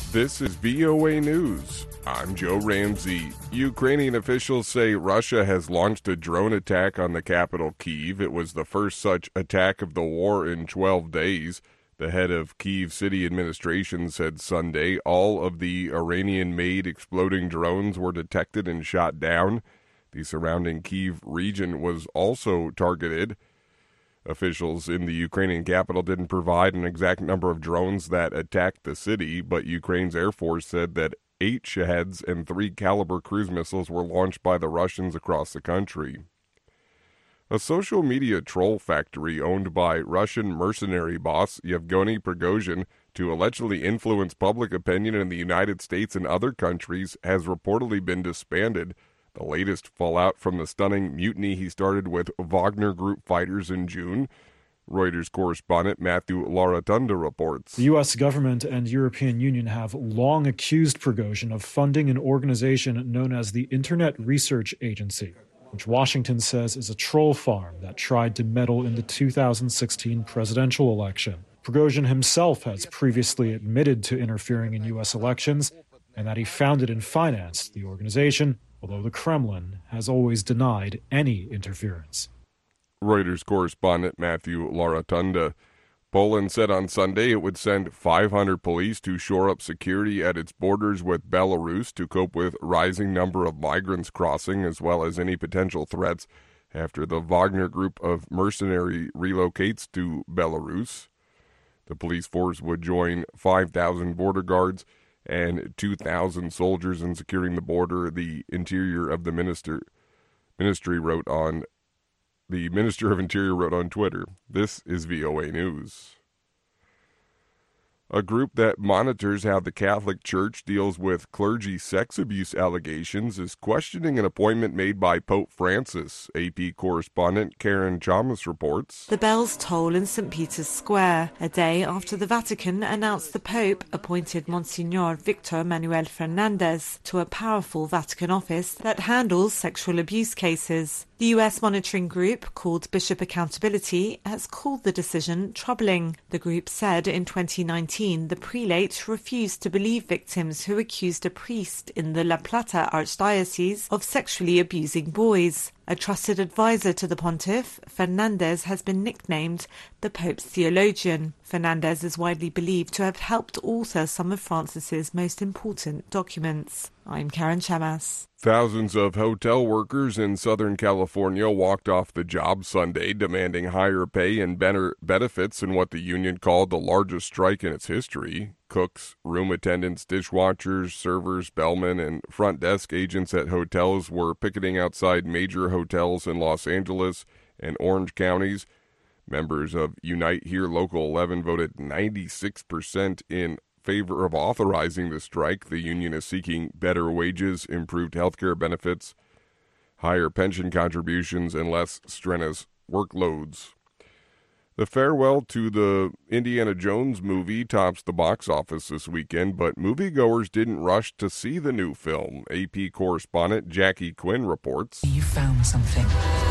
This is VOA News. I'm Joe Ramsey. Ukrainian officials say Russia has launched a drone attack on the capital, Kyiv. It was the first such attack of the war in 12 days. The head of Kyiv City Administration said Sunday all of the Iranian-made exploding drones were detected and shot down. The surrounding Kyiv region was also targeted. Officials in the Ukrainian capital didn't provide an exact number of drones that attacked the city, but Ukraine's Air Force said that 8 Shaheds and 3 Kalibr cruise missiles were launched by the Russians across the country. A social media troll factory owned by Russian mercenary boss Yevgeny Prigozhin to allegedly influence public opinion in the United States and other countries has reportedly been disbanded. The latest fallout from the stunning mutiny he started with Wagner Group fighters in June. Reuters correspondent Matthew Laratunda reports. The U.S. government and European Union have long accused Prigozhin of funding an organization known as the Internet Research Agency, which Washington says is a troll farm that tried to meddle in the 2016 presidential election. Prigozhin himself has previously admitted to interfering in U.S. elections and that he founded and financed the organization, although the Kremlin has always denied any interference. Reuters correspondent Matthew Laratunda. Poland said on Sunday it would send 500 police to shore up security at its borders with Belarus to cope with rising number of migrants crossing, as well as any potential threats after the Wagner Group of mercenary relocates to Belarus. The police force would join 5,000 border guards and 2,000 soldiers in securing the border, the Interior of the Minister of Interior wrote on Twitter. This is VOA News. A group that monitors how the Catholic Church deals with clergy sex abuse allegations is questioning an appointment made by Pope Francis. AP correspondent Karen Chalmers reports. The bells toll in St. Peter's Square, a day after the Vatican announced the Pope appointed Monsignor Victor Manuel Fernandez to a powerful Vatican office that handles sexual abuse cases. The U.S. monitoring group, called Bishop Accountability, has called the decision troubling. The group said in 2019 the prelate refused to believe victims who accused a priest in the La Plata Archdiocese of sexually abusing boys. A trusted advisor to the pontiff, Fernandez has been nicknamed the Pope's theologian. Fernandez is widely believed to have helped author some of Francis's most important documents. I'm Karen Chamas. Thousands of hotel workers in Southern California walked off the job Sunday, demanding higher pay and better benefits in what the union called the largest strike in its history. Cooks, room attendants, dishwashers, servers, bellmen, and front desk agents at hotels were picketing outside major hotels in Los Angeles and Orange counties. Members of Unite Here Local 11 voted 96% in favor of authorizing the strike. The union is seeking better wages, improved health care benefits, higher pension contributions, and less strenuous workloads. The farewell to the Indiana Jones movie tops the box office this weekend, but moviegoers didn't rush to see the new film. AP correspondent Jackie Quinn reports. You found something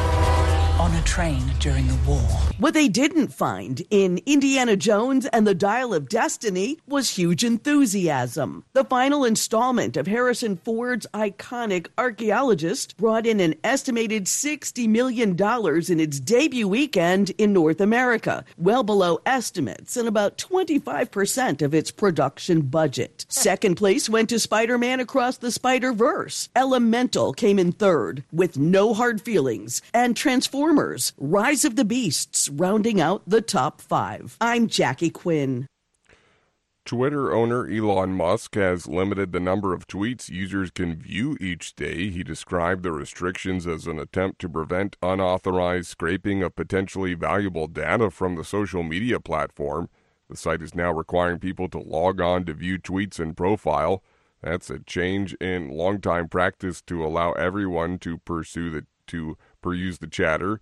on a train during the war. What they didn't find in Indiana Jones and the Dial of Destiny was huge enthusiasm. The final installment of Harrison Ford's iconic Archaeologist brought in an estimated $60 million in its debut weekend in North America, well below estimates and about 25% of its production budget. Second place went to Spider-Man Across the Spider-Verse. Elemental came in third, with No Hard Feelings, and Transformers Rise of the Beasts rounding out the top 5. I'm Jackie Quinn. Twitter owner Elon Musk has limited the number of tweets users can view each day. He described the restrictions as an attempt to prevent unauthorized scraping of potentially valuable data from the social media platform. The site is now requiring people to log on to view tweets and profile. That's a change in longtime practice to allow everyone to peruse the chatter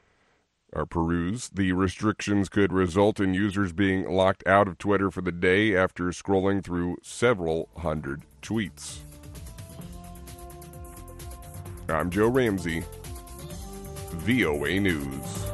or peruse. The restrictions could result in users being locked out of Twitter for the day after scrolling through several hundred tweets. I'm Joe Ramsey, VOA News.